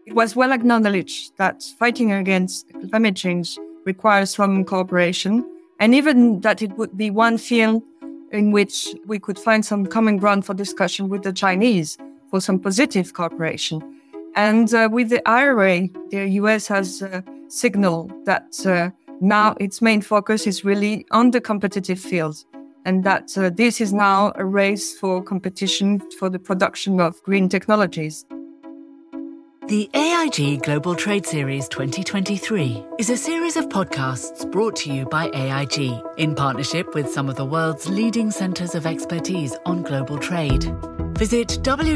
It was well acknowledged that fighting against climate change requires some cooperation, and even that it would be one field in which we could find some common ground for discussion with the Chinese for some positive cooperation. And with the IRA, the US has signaled that now its main focus is really on the competitive field, and that this is now a race for competition for the production of green technologies. The AIG Global Trade Series 2023 is a series of podcasts brought to you by AIG in partnership with some of the world's leading centres of expertise on global trade. Visit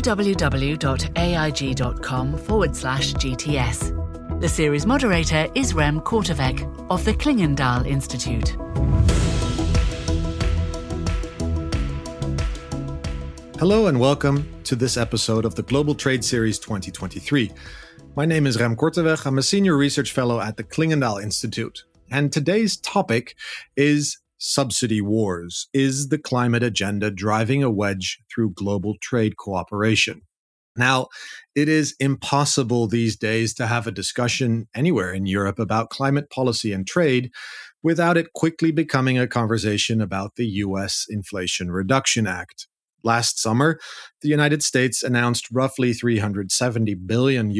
www.aig.com/GTS. The series moderator is Rem Korteweg of the Klingendahl Institute. Hello and welcome to this episode of the Global Trade Series 2023. My name is Rem Korteweg. I'm a senior research fellow at the Klingendahl Institute. And today's topic is subsidy wars. Is the climate agenda driving a wedge through global trade cooperation? Now, it is impossible these days to have a discussion anywhere in Europe about climate policy and trade without it quickly becoming a conversation about the US Inflation Reduction Act. Last summer, the United States announced roughly $370 billion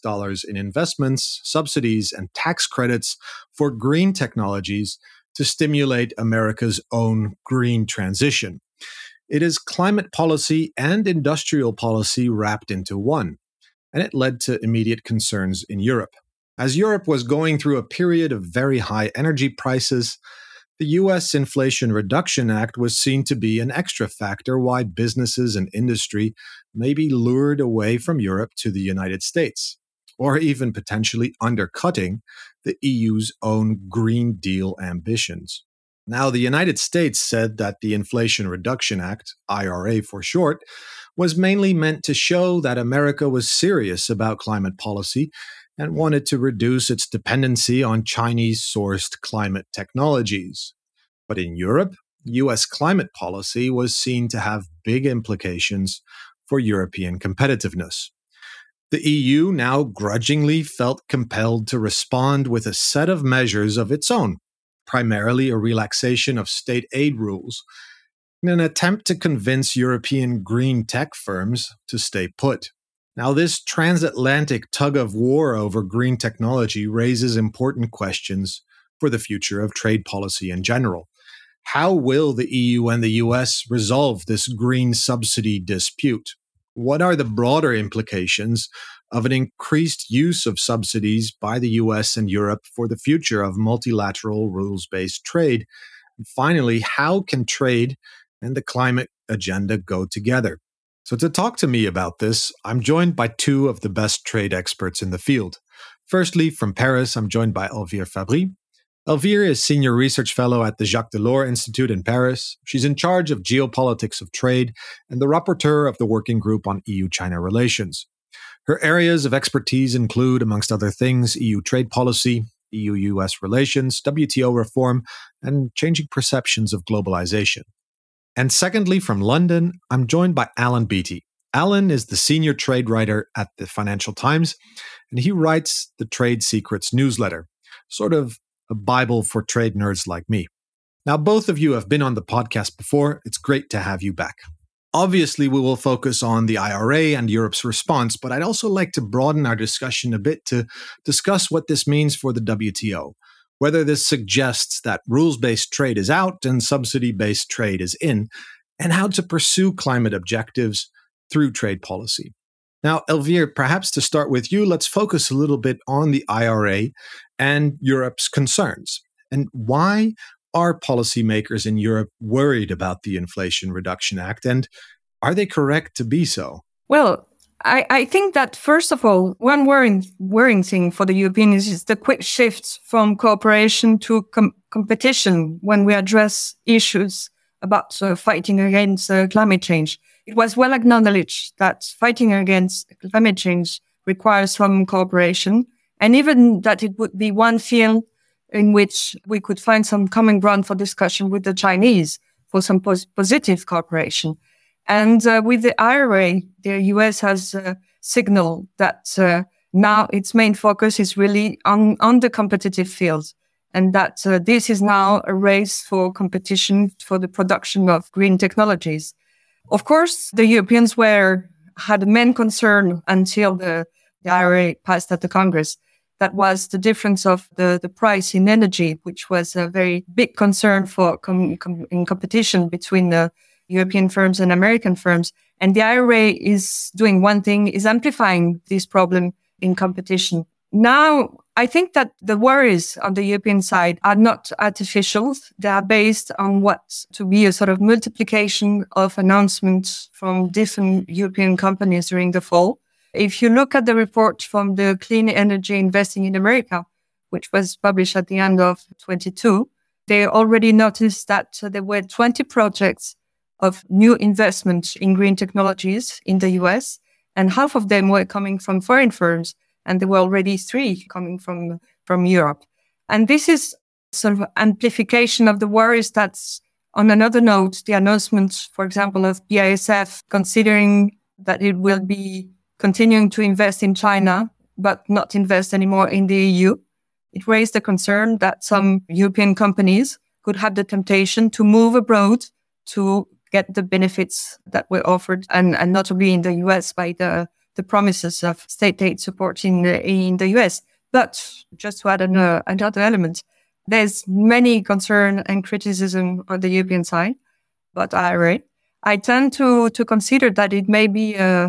in investments, subsidies, and tax credits for green technologies to stimulate America's own green transition. It is climate policy and industrial policy wrapped into one, and it led to immediate concerns in Europe. As Europe was going through a period of very high energy prices, the U.S. Inflation Reduction Act was seen to be an extra factor why businesses and industry may be lured away from Europe to the United States, or even potentially undercutting the EU's own Green Deal ambitions. Now, the United States said that the Inflation Reduction Act, IRA for short, was mainly meant to show that America was serious about climate policy and wanted to reduce its dependency on Chinese-sourced climate technologies. But in Europe, U.S. climate policy was seen to have big implications for European competitiveness. The EU now grudgingly felt compelled to respond with a set of measures of its own, primarily a relaxation of state aid rules, in an attempt to convince European green tech firms to stay put. Now, this transatlantic tug-of-war over green technology raises important questions for the future of trade policy in general. How will the EU and the US resolve this green subsidy dispute? What are the broader implications of an increased use of subsidies by the US and Europe for the future of multilateral rules-based trade? And finally, how can trade and the climate agenda go together? So to talk to me about this, I'm joined by two of the best trade experts in the field. Firstly, from Paris, I'm joined by Elvire Fabry. Elvire is Senior Research Fellow at the Jacques Delors Institute in Paris. She's in charge of geopolitics of trade and the rapporteur of the Working Group on EU-China relations. Her areas of expertise include, amongst other things, EU trade policy, EU-US relations, WTO reform, and changing perceptions of globalization. And secondly, from London, I'm joined by Alan Beattie. Alan is the senior trade writer at the Financial Times, and he writes the Trade Secrets newsletter, sort of a Bible for trade nerds like me. Now, both of you have been on the podcast before. It's great to have you back. Obviously, we will focus on the IRA and Europe's response, but I'd also like to broaden our discussion a bit to discuss what this means for the WTO. Whether this suggests that rules-based trade is out and subsidy-based trade is in, and how to pursue climate objectives through trade policy. Now, Elvire, perhaps to start with you, let's focus a little bit on the IRA and Europe's concerns. And why are policymakers in Europe worried about the Inflation Reduction Act, and are they correct to be so? Well, I think that, first of all, one worrying thing for the Europeans is the quick shift from cooperation to competition when we address issues about fighting against climate change. It was well acknowledged that fighting against climate change requires some cooperation, and even that it would be one field in which we could find some common ground for discussion with the Chinese for some positive cooperation. And with the IRA, the US has signaled that now its main focus is really on the competitive field. And that this is now a race for competition for the production of green technologies. Of course, the Europeans had a main concern until the IRA passed at the Congress. That was the difference of the price in energy, which was a very big concern for in competition between the European firms and American firms. And the IRA is doing one thing, is amplifying this problem in competition. Now, I think that the worries on the European side are not artificial. They are based on what to be a sort of multiplication of announcements from different European companies during the fall. If you look at the report from the Clean Energy Investing in America, which was published at the end of 2022, they already noticed that there were 20 projects of new investment in green technologies in the US, and half of them were coming from foreign firms, and there were already 3 coming from Europe. And this is sort of amplification of the worries that's, on another note, the announcement, for example, of BASF considering that it will be continuing to invest in China, but not invest anymore in the EU. It raised the concern that some European companies could have the temptation to move abroad to get the benefits that were offered, and notably in the US by the promises of state aid support in the US. But just to add another element, there's many concern and criticism on the European side about IRA. I tend to consider that it may be a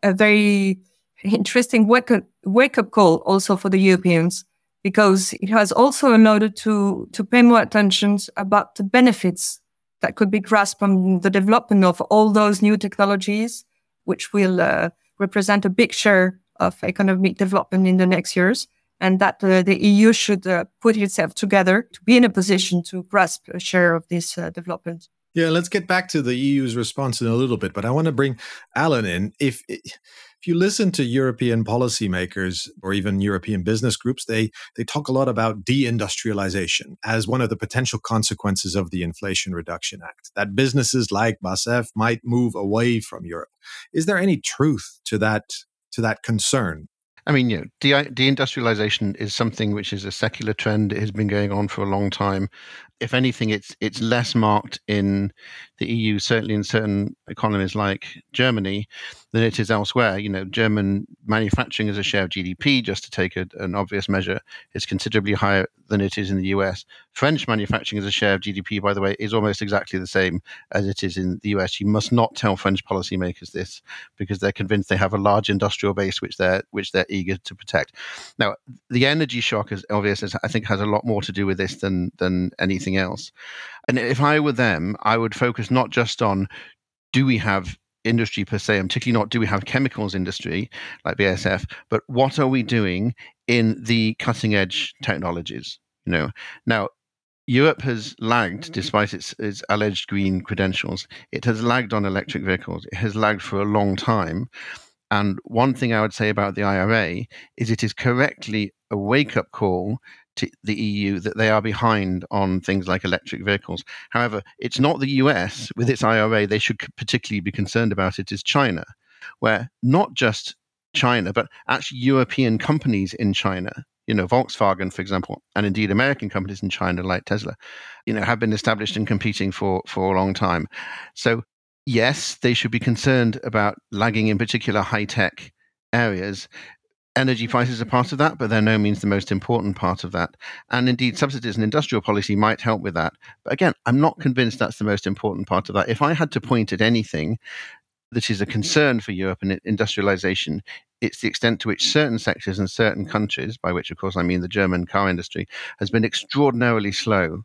very interesting wake-up call also for the Europeans, because it has also allowed to pay more attention about the benefits that could be grasped from the development of all those new technologies, which will represent a big share of economic development in the next years, and that the EU should put itself together to be in a position to grasp a share of this development. Yeah, let's get back to the EU's response in a little bit, but I want to bring Alan in. If you listen to European policymakers or even European business groups, they talk a lot about deindustrialization as one of the potential consequences of the Inflation Reduction Act, that businesses like BASF might move away from Europe. Is there any truth to that concern? I mean, deindustrialization is something which is a secular trend. It has been going on for a long time. If anything, it's less marked in the EU, certainly in certain economies like Germany, than it is elsewhere. German manufacturing as a share of GDP, just to take an obvious measure, is considerably higher than it is in the US. French manufacturing as a share of GDP, by the way, is almost exactly the same as it is in the US. You must not tell French policymakers this, because they're convinced they have a large industrial base which they're eager to protect. Now, the energy shock, as obvious, I think, has a lot more to do with this than anything else. And if I were them, I would focus not just on, do we have industry per se, and particularly not do we have chemicals industry like BASF, but what are we doing in the cutting edge technologies? Now, Europe has lagged, despite its alleged green credentials. It has lagged on electric vehicles. It has lagged for a long time. And one thing I would say about the IRA is it is correctly a wake-up call to the EU that they are behind on things like electric vehicles. However, it's not the US with its IRA they should particularly be concerned about. It is China, where not just China, but actually European companies in China, Volkswagen, for example, and indeed American companies in China like Tesla, have been established and competing for a long time. So yes, they should be concerned about lagging in particular high-tech areas. Energy prices are part of that, but they're no means the most important part of that. And indeed, subsidies and industrial policy might help with that. But again, I'm not convinced that's the most important part of that. If I had to point at anything that is a concern for Europe and industrialization, it's the extent to which certain sectors and certain countries, by which, of course, I mean the German car industry, has been extraordinarily slow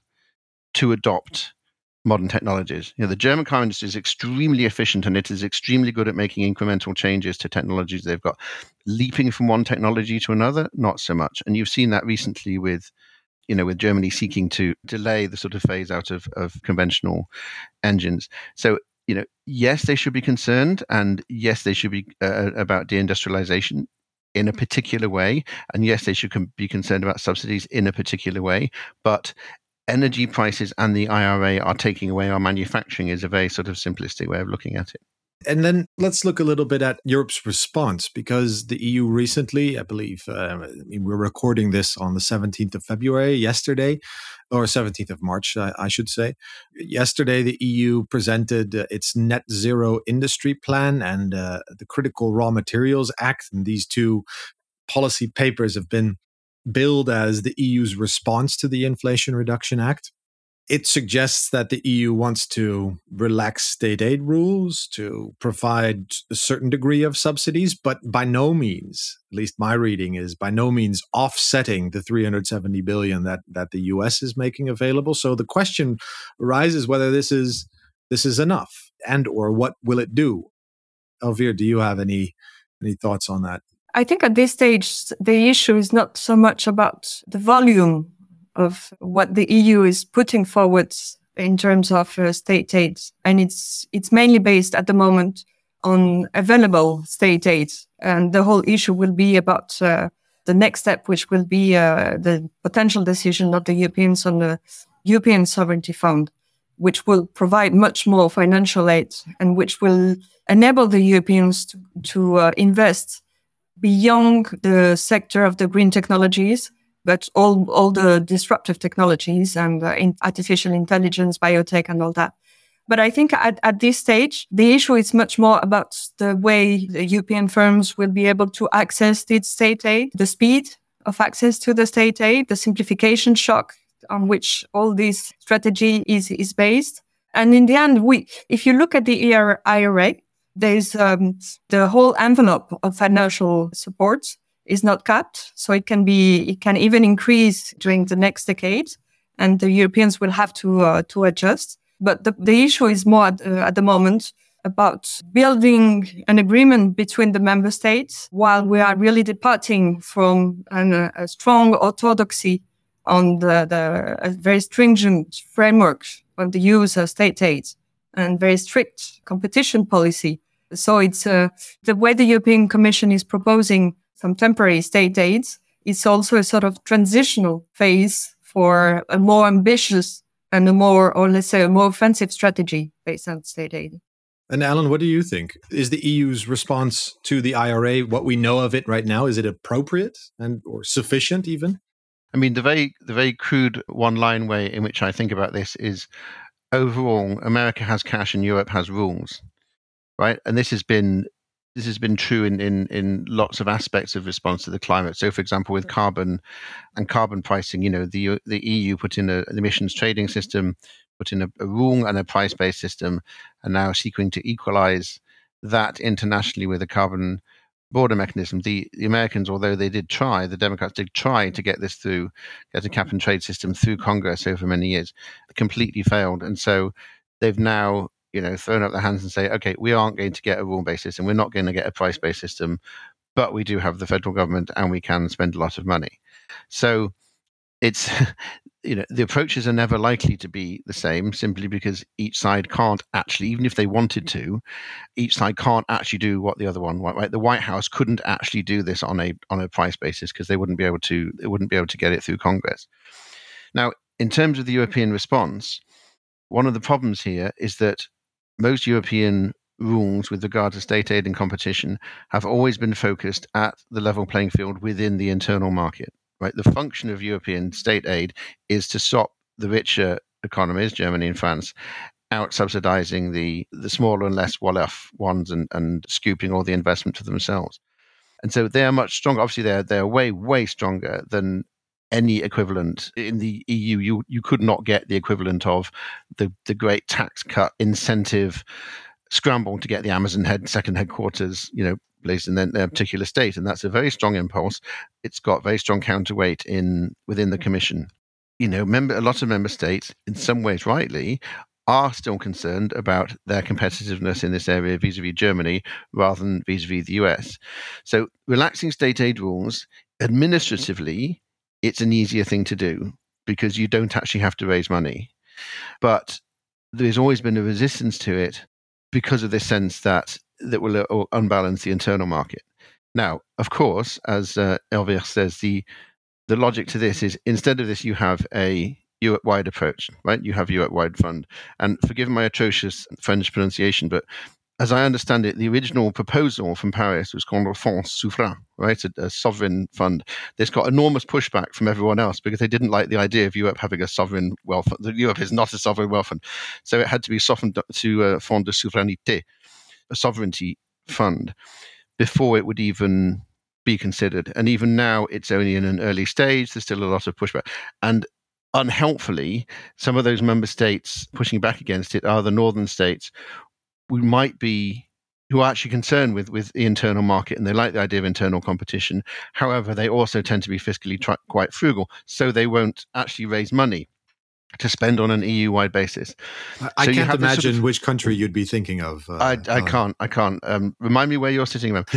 to adopt modern technologies. The German car industry is extremely efficient, and it is extremely good at making incremental changes to technologies they've got. Leaping from one technology to another, not so much. And you've seen that recently with Germany seeking to delay the sort of phase out of conventional engines. So, yes, they should be concerned, and yes, they should be about deindustrialization in a particular way, and yes, they should be concerned about subsidies in a particular way, but energy prices and the IRA are taking away our manufacturing is a very sort of simplistic way of looking at it. And then let's look a little bit at Europe's response, because the EU recently, I believe, we're recording this on the 17th of February, yesterday, or 17th of March, I should say. Yesterday, the EU presented its Net Zero Industry Plan and the Critical Raw Materials Act. And these two policy papers have been billed as the EU's response to the Inflation Reduction Act. It suggests that the EU wants to relax state aid rules, to provide a certain degree of subsidies, but by no means, at least my reading is, by no means offsetting the 370 billion that the US is making available. So the question arises whether this is enough, and or what will it do? Elvire, do you have any thoughts on that? I think at this stage, the issue is not so much about the volume of what the EU is putting forward in terms of state aid. And it's mainly based at the moment on available state aid. And the whole issue will be about the next step, which will be the potential decision of the Europeans on the European Sovereignty Fund, which will provide much more financial aid and which will enable the Europeans to invest beyond the sector of the green technologies, but all the disruptive technologies and in artificial intelligence, biotech, and all that. But I think at this stage, the issue is much more about the way the European firms will be able to access its state aid, the speed of access to the state aid, the simplification shock on which all this strategy is based. And in the end, if you look at the IRA, there's the whole envelope of financial support is not capped, so it can even increase during the next decade, and the Europeans will have to adjust. But the issue is more at the moment about building an agreement between the member states, while we are really departing from a strong orthodoxy on a very stringent framework of the use of state aid and very strict competition policy. So it's the way the European Commission is proposing some temporary state aids. It's also a sort of transitional phase for a more ambitious and a more offensive strategy based on state aid. And Alan, what do you think? Is the EU's response to the IRA, what we know of it right now, is it appropriate or sufficient even? I mean, the very crude one-line way in which I think about this is, overall, America has cash and Europe has rules, right? And this has been true in lots of aspects of response to the climate. So, for example, with carbon and carbon pricing, the EU put in an emissions trading system, put in a rule and a price-based system, and now seeking to equalize that internationally with a carbon border mechanism. The Americans, although the Democrats did try to get a cap and trade system through Congress over many years, completely failed. And so they've now thrown up their hands and say, okay, we aren't going to get a rule-based system, we're not going to get a price-based system, but we do have the federal government and we can spend a lot of money. So it's, the approaches are never likely to be the same, simply because each side can't actually, even if they wanted to, each side can't actually do what the other one wants, right? The White House couldn't actually do this on a price basis because they wouldn't be able to get it through Congress. Now, in terms of the European response, one of the problems here is that most European rules with regard to state aid and competition have always been focused at the level playing field within the internal market, right? The function of European state aid is to stop the richer economies, Germany and France, out subsidizing the smaller and less well-off ones and scooping all the investment to themselves. And so they are much stronger. Obviously, they're way, way stronger than any equivalent in the EU. You could not get the equivalent of the great tax cut incentive scramble to get the Amazon second headquarters, placed in their particular state, and that's a very strong impulse. It's got very strong counterweight within the Commission. A lot of member states, in some ways rightly, are still concerned about their competitiveness in this area vis-a-vis Germany rather than vis-a-vis the US. So relaxing state aid rules administratively, it's an easier thing to do because you don't actually have to raise money. But there's always been a resistance to it because of this sense that will unbalance the internal market. Now, of course, as Elvire says, the logic to this is, instead of this, you have a Europe-wide approach, right? You have Europe-wide fund. And forgive my atrocious French pronunciation, but as I understand it, the original proposal from Paris was called a Fonds Souverain, right? A sovereign fund. This got enormous pushback from everyone else because they didn't like the idea of Europe having a sovereign wealth fund. Europe is not a sovereign wealth fund. So it had to be softened to Fonds de Souveraineté, a sovereignty fund, before it would even be considered. And even now, it's only in an early stage. There's still a lot of pushback. And unhelpfully, some of those member states pushing back against it are the northern states who are actually concerned with the internal market, and they like the idea of internal competition. However, they also tend to be fiscally quite frugal, so they won't actually raise money to spend on an EU-wide basis. I can't imagine which country you'd be thinking of. I can't. Remind me where you're sitting, man.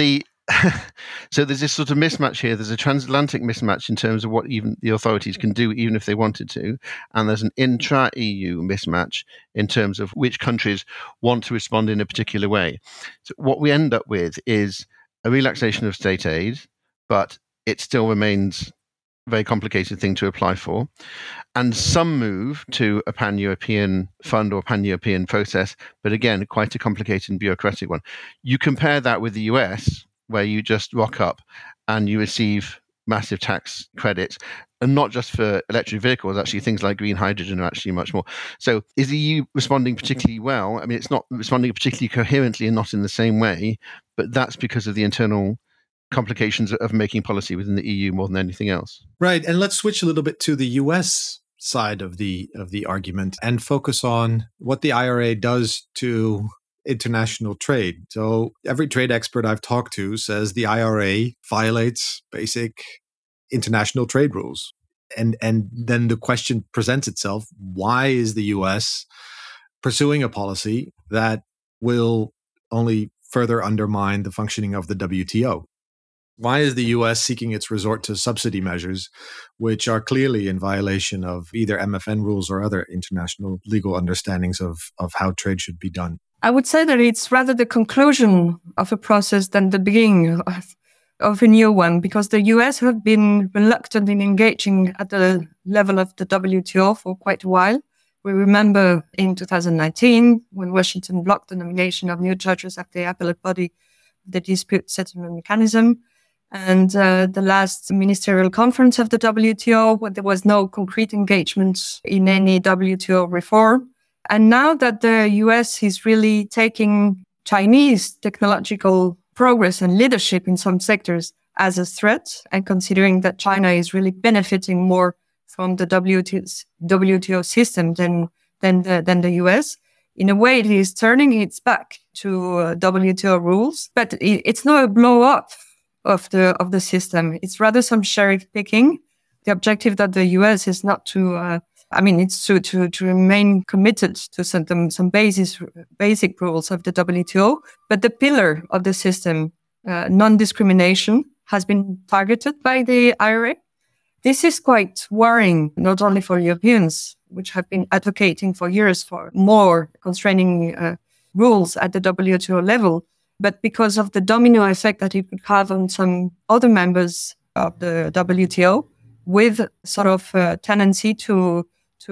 So there's this sort of mismatch here. There's a transatlantic mismatch in terms of what even the authorities can do, even if they wanted to. And there's an intra-EU mismatch in terms of which countries want to respond in a particular way. So what we end up with is a relaxation of state aid, but it still remains a very complicated thing to apply for. And some move to a pan-European fund or pan-European process, but again, quite a complicated and bureaucratic one. You compare that with the US, where you just rock up and you receive massive tax credits, and not just for electric vehicles, actually things like green hydrogen are actually much more. So is the EU responding particularly well? I mean, it's not responding particularly coherently and not in the same way, but that's because of the internal complications of making policy within the EU more than anything else. Right. And let's switch a little bit to the US side of the argument and focus on what the IRA does to international trade. So every trade expert I've talked to says the IRA violates basic international trade rules. And then the question presents itself, why is the US pursuing a policy that will only further undermine the functioning of the WTO? Why is the US seeking its resort to subsidy measures, which are clearly in violation of either MFN rules or other international legal understandings of how trade should be done? I would say that it's rather the conclusion of a process than the beginning of a new one, because the US have been reluctant in engaging at the level of the WTO for quite a while. We remember in 2019, when Washington blocked the nomination of new judges at the appellate body, the dispute settlement mechanism, and the last ministerial conference of the WTO, where there was no concrete engagement in any WTO reform. And now that the US is really taking Chinese technological progress and leadership in some sectors as a threat, and considering that China is really benefiting more from the WTO system than the US, in a way it is turning its back to WTO rules. But it's not a blow up of the system. It's rather some cherry picking. The objective that the US is not to it's to remain committed to some basic rules of the WTO, but the pillar of the system, non-discrimination, has been targeted by the IRA. This is quite worrying, not only for Europeans, which have been advocating for years for more constraining rules at the WTO level, but because of the domino effect that it could have on some other members of the WTO, with sort of a tendency to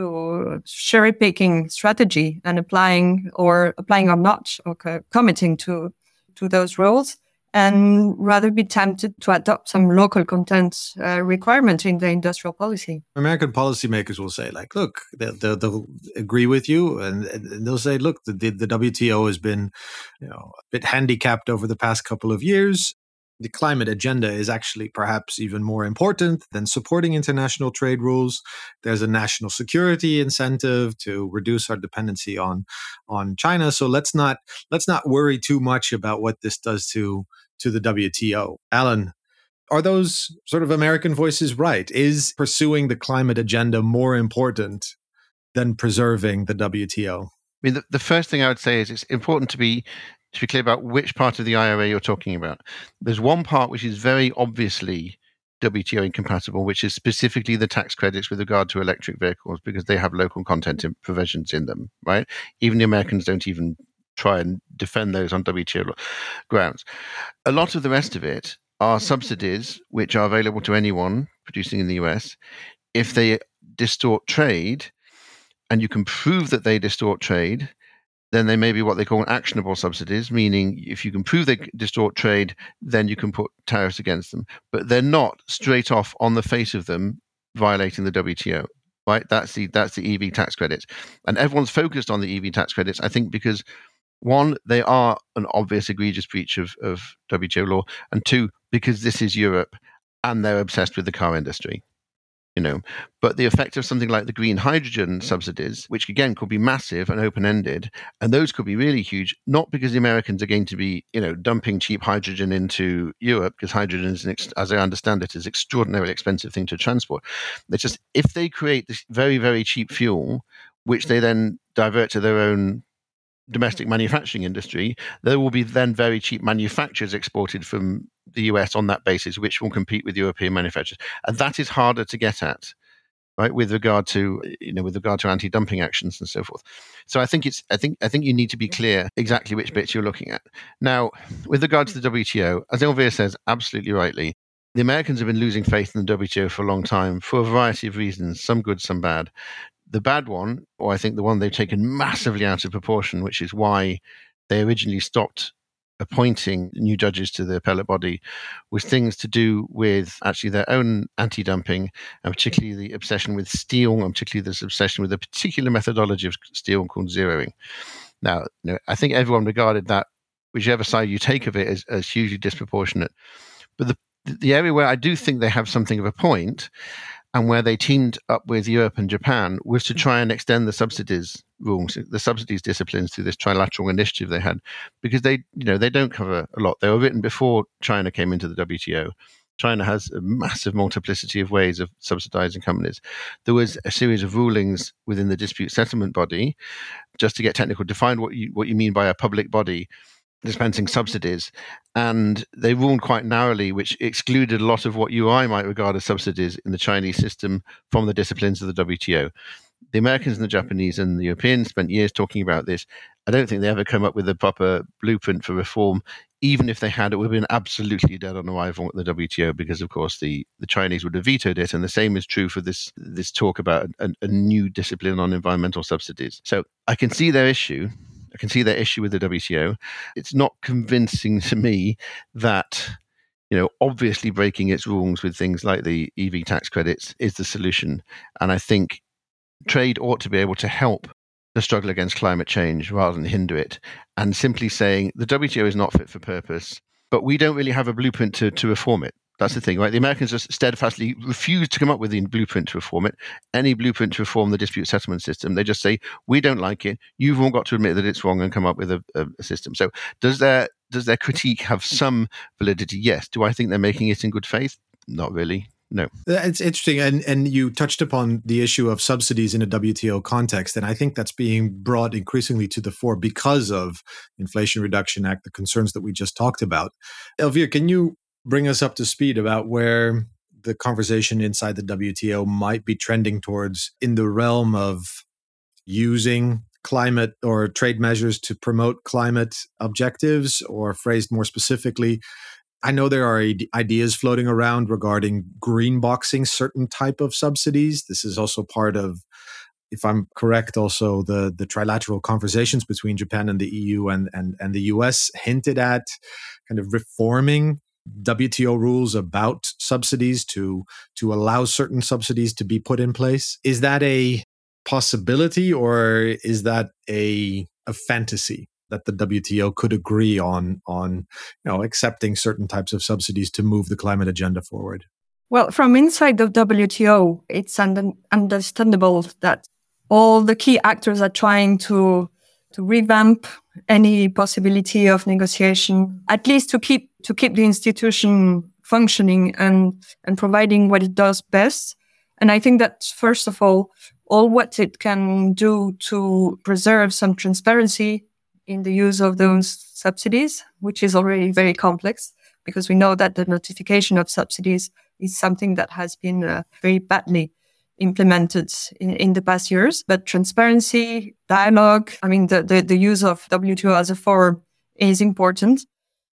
cherry-picking strategy and applying or not, or committing to those rules, and rather be tempted to adopt some local content requirement in the industrial policy. American policymakers will say, like, look, they'll agree with you, and they'll say, look, the WTO has been, a bit handicapped over the past couple of years. The climate agenda is actually perhaps even more important than supporting international trade rules. There's a national security incentive to reduce our dependency on China. So let's not worry too much about what this does to the WTO. Alan, are those sort of American voices right? Is pursuing the climate agenda more important than preserving the WTO? I mean, the first thing I would say is it's important to be clear about which part of the IRA you're talking about. There's one part which is very obviously WTO incompatible, which is specifically the tax credits with regard to electric vehicles, because they have local content provisions in them, right? Even the Americans don't even try and defend those on WTO grounds. A lot of the rest of it are subsidies which are available to anyone producing in the US. If they distort trade, and you can prove that they distort trade, then they may be what they call actionable subsidies, meaning if you can prove they distort trade, then you can put tariffs against them. But they're not straight off on the face of them violating the WTO. Right, that's the EV tax credits, and everyone's focused on the EV tax credits. I think because one, they are an obvious egregious breach of WTO law, and two, because this is Europe and they're obsessed with the car industry. But the effect of something like the green hydrogen subsidies, which again could be massive and open-ended, and those could be really huge, not because the Americans are going to be, dumping cheap hydrogen into Europe, because hydrogen is, as I understand it, is an extraordinarily expensive thing to transport. It's just, if they create this very, very cheap fuel, which they then divert to their own domestic manufacturing industry, there will be then very cheap manufacturers exported from the US on that basis, which will compete with European manufacturers, and that is harder to get at, right? With regard to anti-dumping actions and so forth. So I think you need to be clear exactly which bits you're looking at. Now, with regard to the WTO, as Elvira says absolutely rightly, the Americans have been losing faith in the WTO for a long time for a variety of reasons, some good, some bad. The bad one, or I think the one they've taken massively out of proportion, which is why they originally stopped appointing new judges to the appellate body, was things to do with actually their own anti-dumping, and particularly the obsession with steel, and particularly this obsession with a particular methodology of steel called zeroing. Now, I think everyone regarded that, whichever side you take of it, as hugely disproportionate. But the area where I do think they have something of a point, and where they teamed up with Europe and Japan, was to try and extend the subsidies rules, the subsidies disciplines, through this trilateral initiative they had, because they don't cover a lot. They were written before China came into the WTO. China has a massive multiplicity of ways of subsidizing companies. There was a series of rulings within the dispute settlement body, just to get technical, define what you mean by a public body dispensing subsidies, and they ruled quite narrowly, which excluded a lot of what you or I might regard as subsidies in the Chinese system from the disciplines of the WTO. The Americans and the Japanese and the Europeans spent years talking about this. I don't think they ever come up with a proper blueprint for reform. Even if they had, it would have been absolutely dead on arrival at the WTO, because, of course, the Chinese would have vetoed it. And the same is true for this talk about a new discipline on environmental subsidies. So I can see their issue. I can see their issue with the WTO. It's not convincing to me that, obviously breaking its rules with things like the EV tax credits is the solution. And I think trade ought to be able to help the struggle against climate change rather than hinder it. And simply saying the WTO is not fit for purpose, but we don't really have a blueprint to reform it. That's the thing, right? The Americans just steadfastly refuse to come up with a blueprint to reform it, any blueprint to reform the dispute settlement system. They just say, we don't like it. You've all got to admit that it's wrong and come up with a system. So does their critique have some validity? Yes. Do I think they're making it in good faith? Not really. No. It's interesting. And you touched upon the issue of subsidies in a WTO context. And I think that's being brought increasingly to the fore because of Inflation Reduction Act, the concerns that we just talked about. Elvira, can you bring us up to speed about where the conversation inside the WTO might be trending towards in the realm of using climate or trade measures to promote climate objectives, or phrased more specifically, I know there are ideas floating around regarding green boxing certain type of subsidies. This is also part of, if I'm correct, also the trilateral conversations between Japan and the EU and the US hinted at kind of reforming WTO rules about subsidies to allow certain subsidies to be put in place. Is that a possibility, or is that a fantasy that the WTO could agree on accepting certain types of subsidies to move the climate agenda forward? Well, from inside the WTO, it's understandable that all the key actors are trying to revamp any possibility of negotiation, at least to keep the institution functioning and providing what it does best. And I think that, first of all what it can do to preserve some transparency in the use of those subsidies, which is already very complex, because we know that the notification of subsidies is something that has been very badly implemented in the past years. But transparency, dialogue, the use of WTO as a forum is important.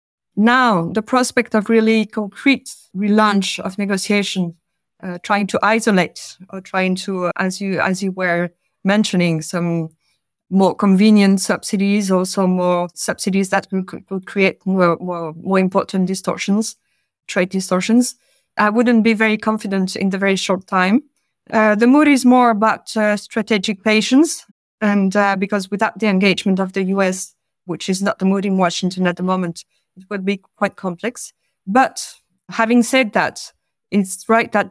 Now, the prospect of really concrete relaunch of negotiation, trying to isolate or trying to, as you were mentioning, some more convenient subsidies, also more subsidies that could create more important distortions, trade distortions. I wouldn't be very confident in the very short time. The mood is more about strategic patience, and because without the engagement of the US, which is not the mood in Washington at the moment, it would be quite complex. But having said that, it's right that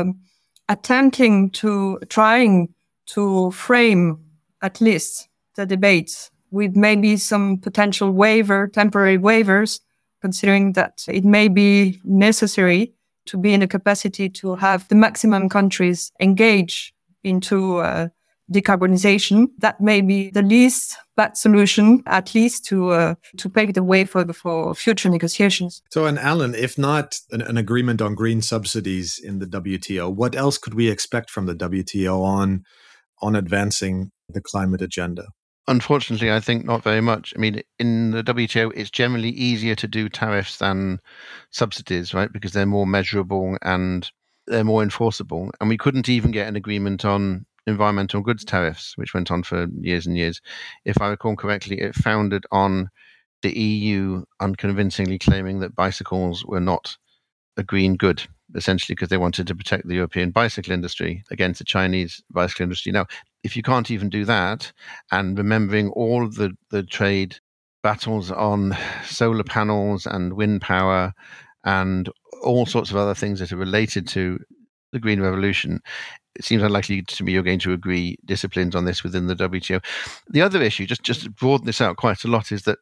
trying to frame at least the debates with maybe some potential temporary waivers, considering that it may be necessary to be in a capacity to have the maximum countries engage into decarbonization. That may be the least bad solution, at least to pave the way for future negotiations. So, and Alan, if not an agreement on green subsidies in the WTO, what else could we expect from the WTO on advancing the climate agenda? Unfortunately, I think not very much. I mean, in the WTO, it's generally easier to do tariffs than subsidies, right? Because they're more measurable and they're more enforceable. And we couldn't even get an agreement on environmental goods tariffs, which went on for years and years. If I recall correctly, it founded on the EU unconvincingly claiming that bicycles were not a green good, essentially because they wanted to protect the European bicycle industry against the Chinese bicycle industry. Now, if you can't even do that, and remembering all of the trade battles on solar panels and wind power and all sorts of other things that are related to the Green Revolution, it seems unlikely to me you're going to agree disciplines on this within the WTO. The other issue, just to broaden this out quite a lot, is that,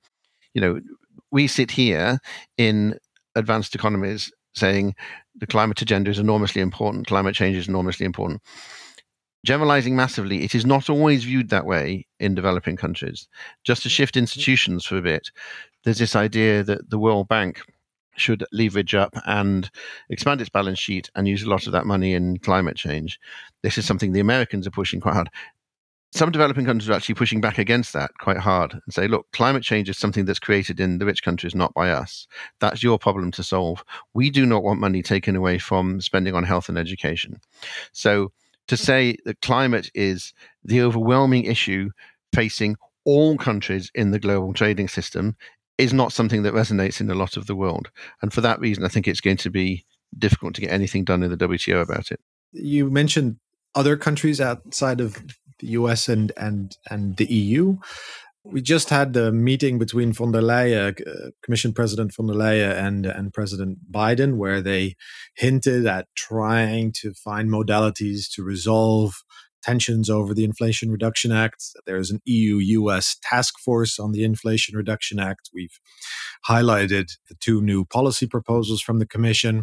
we sit here in advanced economies saying the climate agenda is enormously important, climate change is enormously important. Generalizing massively, it is not always viewed that way in developing countries. Just to shift institutions for a bit, there's this idea that the World Bank should leverage up and expand its balance sheet and use a lot of that money in climate change. This is something the Americans are pushing quite hard. Some developing countries are actually pushing back against that quite hard and say, look, climate change is something that's created in the rich countries, not by us. That's your problem to solve. We do not want money taken away from spending on health and education. So to say that climate is the overwhelming issue facing all countries in the global trading system is not something that resonates in a lot of the world. And for that reason, I think it's going to be difficult to get anything done in the WTO about it. You mentioned other countries outside of the US and the EU. We just had the meeting between von der Leyen, Commission President von der Leyen and President Biden, where they hinted at trying to find modalities to resolve tensions over the Inflation Reduction Act. There's an EU-US task force on the Inflation Reduction Act. We've highlighted the two new policy proposals from the Commission.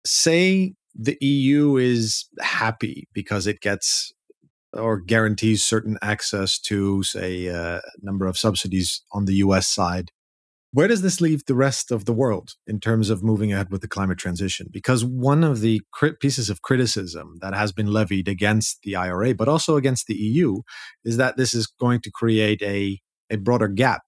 Say the EU is happy because it gets or guarantees certain access to, say, a number of subsidies on the US side. Where does this leave the rest of the world in terms of moving ahead with the climate transition? Because one of the pieces of criticism that has been levied against the IRA, but also against the EU, is that this is going to create a broader gap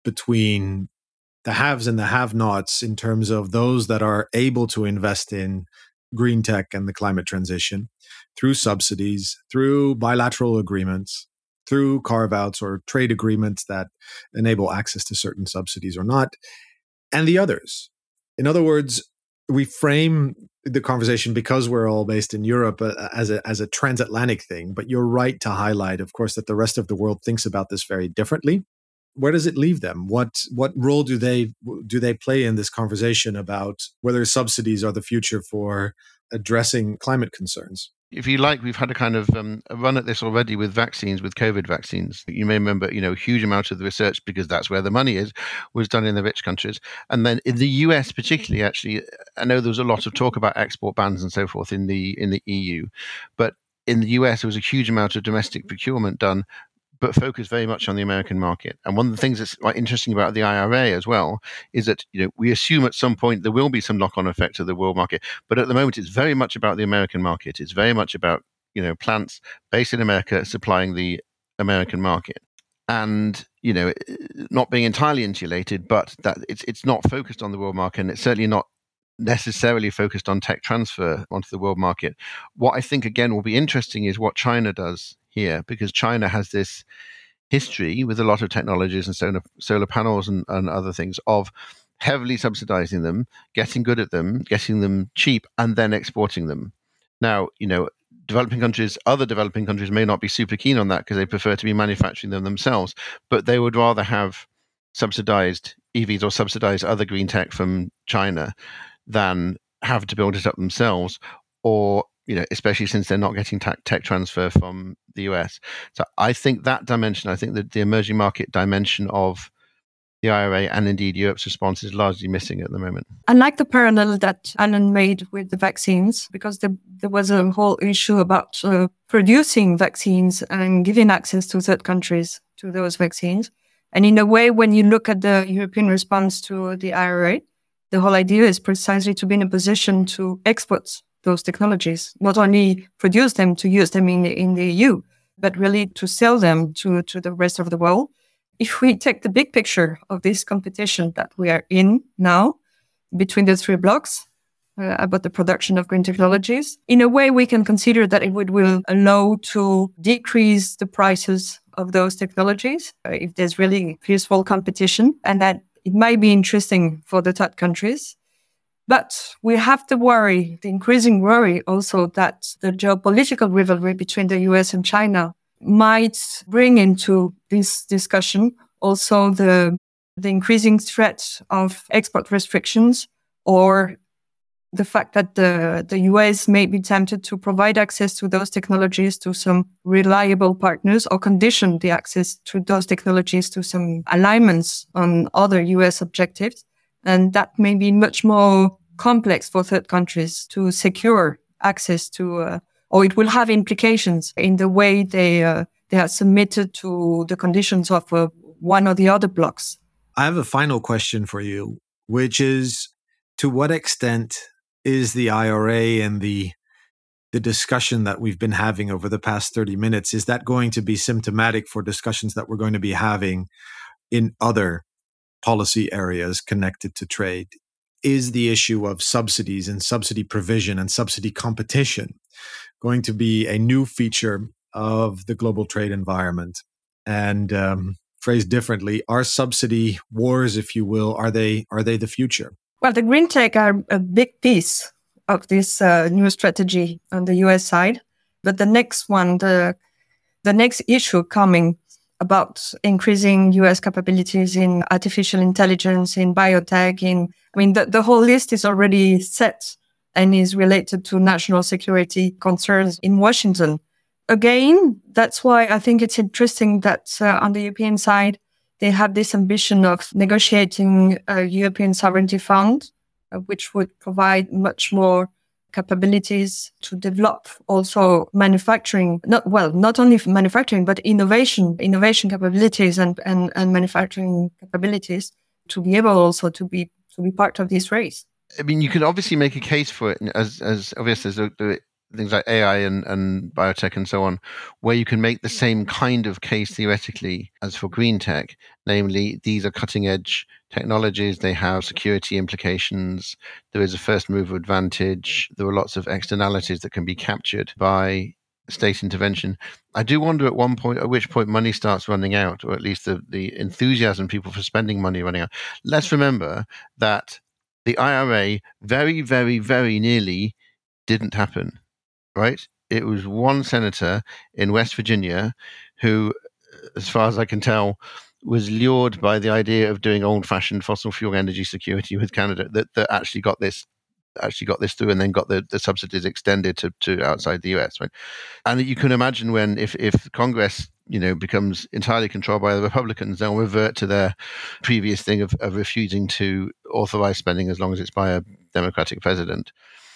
between the haves and the have-nots in terms of those that are able to invest in green tech and the climate transition through subsidies, through bilateral agreements, through carve-outs or trade agreements that enable access to certain subsidies or not, and the others. In other words, we frame the conversation, because we're all based in Europe, as a transatlantic thing. But you're right to highlight, of course, that the rest of the world thinks about this very differently. Where does it leave them? What role do they play in this conversation about whether subsidies are the future for addressing climate concerns? If you like, we've had a kind of a run at this already with vaccines, with COVID vaccines. You may remember, a huge amount of the research, because that's where the money is, was done in the rich countries. And then in the US particularly, actually, I know there was a lot of talk about export bans and so forth in the EU. But in the US, there was a huge amount of domestic procurement done, but focused very much on the American market. And one of the things that's quite interesting about the IRA as well is that, we assume at some point there will be some knock-on effect to the world market. But at the moment, it's very much about the American market. It's very much about, plants based in America supplying the American market. And, not being entirely insulated, but that it's not focused on the world market, and it's certainly not necessarily focused on tech transfer onto the world market. What I think, again, will be interesting is what China does here, because China has this history with a lot of technologies and solar panels and other things of heavily subsidizing them, getting good at them, getting them cheap, and then exporting them. Now, other developing countries may not be super keen on that because they prefer to be manufacturing them themselves, but they would rather have subsidized EVs or subsidized other green tech from China than have to build it up themselves, or especially since they're not getting tech transfer from the US. So I think that dimension, I think that the emerging market dimension of the IRA and indeed Europe's response is largely missing at the moment. I like the parallel that Alan made with the vaccines, because there was a whole issue about producing vaccines and giving access to third countries to those vaccines. And in a way, when you look at the European response to the IRA, the whole idea is precisely to be in a position to export those technologies, not only produce them to use them in the EU, but really to sell them to the rest of the world. If we take the big picture of this competition that we are in now between the three blocks about the production of green technologies, in a way we can consider that it will allow to decrease the prices of those technologies if there's really peaceful competition, and that it might be interesting for the third countries. But we have the increasing worry also that the geopolitical rivalry between the US and China might bring into this discussion also the increasing threat of export restrictions, or the fact that the US may be tempted to provide access to those technologies to some reliable partners, or condition the access to those technologies to some alignments on other US objectives. And that may be much more complex for third countries to secure access to, or it will have implications in the way they are submitted to the conditions of one or the other blocks. I have a final question for you, which is, to what extent is the IRA and the discussion that we've been having over the past 30 minutes, is that going to be symptomatic for discussions that we're going to be having in other policy areas connected to trade? Is the issue of subsidies and subsidy provision and subsidy competition going to be a new feature of the global trade environment? And phrased differently, are subsidy wars, if you will, are they the future? Well, the green tech are a big piece of this new strategy on the US side. But the next one, the next issue coming about increasing US capabilities in artificial intelligence, in biotech, the whole list is already set and is related to national security concerns in Washington. Again, that's why I think it's interesting that on the European side, they have this ambition of negotiating a European sovereignty fund, which would provide much more capabilities to develop also manufacturing, not only manufacturing, but innovation capabilities and manufacturing capabilities to be able also to be part of this race. I mean, you can obviously make a case for it as obvious as the things like AI and biotech and so on, where you can make the same kind of case theoretically as for green tech. Namely, these are cutting edge technologies, they have security implications, there is a first mover advantage, there are lots of externalities that can be captured by state intervention. I do wonder at which point money starts running out, or at least the enthusiasm people for spending money running out. Let's remember that the IRA very, very, very nearly didn't happen. Right? It was one senator in West Virginia who, as far as I can tell, was lured by the idea of doing old-fashioned fossil fuel energy security with Canada that actually got this through, and then got the subsidies extended to outside the US. Right? And you can imagine when if Congress becomes entirely controlled by the Republicans, they'll revert to their previous thing of refusing to authorize spending as long as it's by a Democratic president.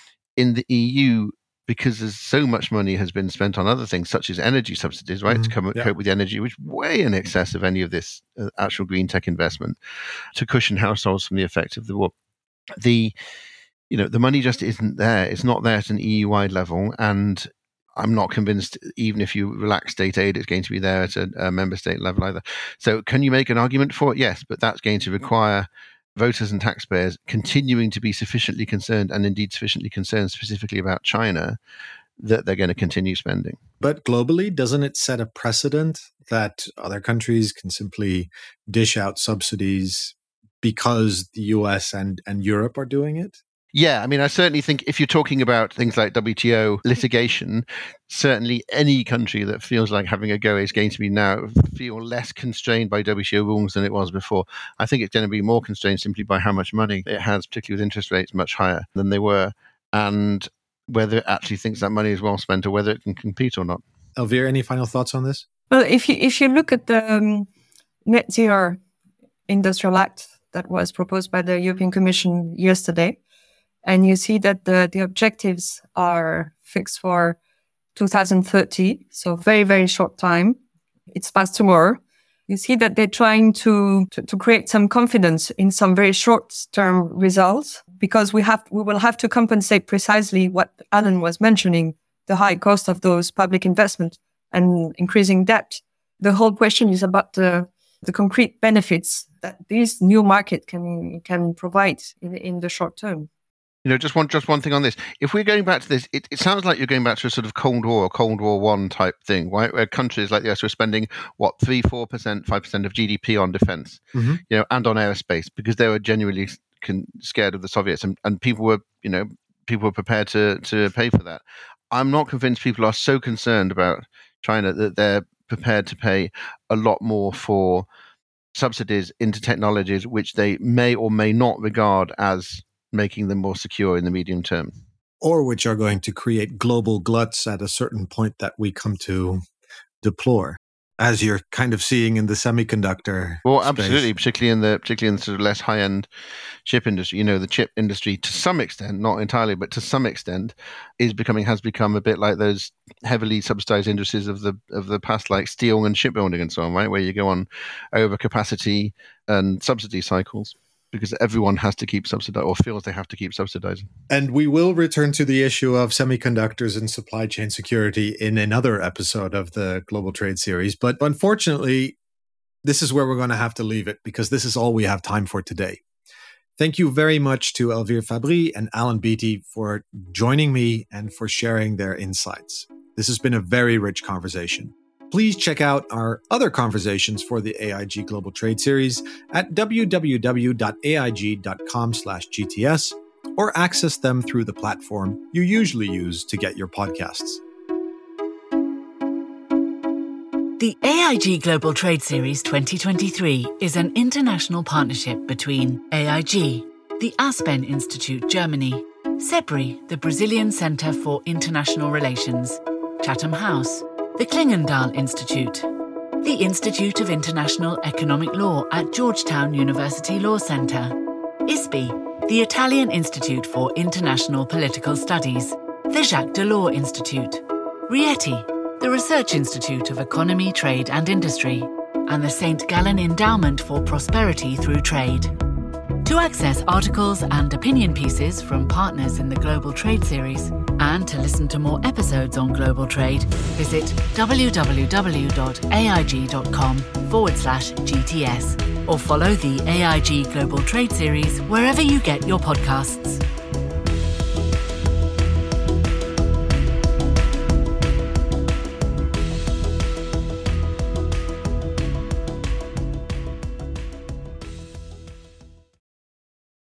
In the EU, because there's so much money has been spent on other things, such as energy subsidies, right, to cope with the energy, which is way in excess of any of this actual green tech investment, to cushion households from the effect of the war. The money just isn't there. It's not there at an EU-wide level, and I'm not convinced, even if you relax state aid, it's going to be there at a member state level either. So can you make an argument for it? Yes, but that's going to require voters and taxpayers continuing to be sufficiently concerned, and indeed sufficiently concerned specifically about China, that they're going to continue spending. But globally, doesn't it set a precedent that other countries can simply dish out subsidies because the US and Europe are doing it? Yeah, I mean, I certainly think if you're talking about things like WTO litigation, certainly any country that feels like having a go is going to be now feel less constrained by WTO rules than it was before. I think it's going to be more constrained simply by how much money it has, particularly with interest rates much higher than they were, and whether it actually thinks that money is well spent or whether it can compete or not. Elvire, any final thoughts on this? Well, if you look at the Net Zero Industrial Act that was proposed by the European Commission yesterday, and you see that the objectives are fixed for 2030, so very, very short time. It's past tomorrow. You see that they're trying to create some confidence in some very short-term results, because we will have to compensate precisely what Alan was mentioning, the high cost of those public investments and increasing debt. The whole question is about the concrete benefits that this new market can provide in the short term. Just one thing on this. If we're going back to this, it sounds like you're going back to a sort of Cold War, Cold War I type thing, right? Where countries like the US were spending 3%, 4%, 5% of GDP on defense, and on aerospace, because they were genuinely scared of the Soviets, and people were prepared to pay for that. I'm not convinced people are so concerned about China that they're prepared to pay a lot more for subsidies into technologies which they may or may not regard as making them more secure in the medium term. Or which are going to create global gluts at a certain point that we come to deplore, as you're kind of seeing in the semiconductor Well, space. Absolutely, particularly in the sort of less high-end chip industry. The chip industry, to some extent, not entirely, but to some extent, has become a bit like those heavily subsidized industries of the past, like steel and shipbuilding and so on, right? Where you go on overcapacity and subsidy cycles, because everyone has to keep subsidizing or feels they have to keep subsidizing. And we will return to the issue of semiconductors and supply chain security in another episode of the Global Trade Series. But unfortunately, this is where we're going to have to leave it, because this is all we have time for today. Thank you very much to Elvire Fabry and Alan Beattie for joining me and for sharing their insights. This has been a very rich conversation. Please check out our other conversations for the AIG Global Trade Series at www.aig.com/GTS, or access them through the platform you usually use to get your podcasts. The AIG Global Trade Series 2023 is an international partnership between AIG, the Aspen Institute, Germany, SEBRI, the Brazilian Center for International Relations, Chatham House, the Klingendal Institute, the Institute of International Economic Law at Georgetown University Law Center, ISPI, the Italian Institute for International Political Studies, the Jacques Delors Institute, Rieti, the Research Institute of Economy, Trade and Industry, and the St. Gallen Endowment for Prosperity Through Trade. To access articles and opinion pieces from partners in the Global Trade Series, and to listen to more episodes on global trade, visit www.aig.com/GTS, or follow the AIG Global Trade Series wherever you get your podcasts.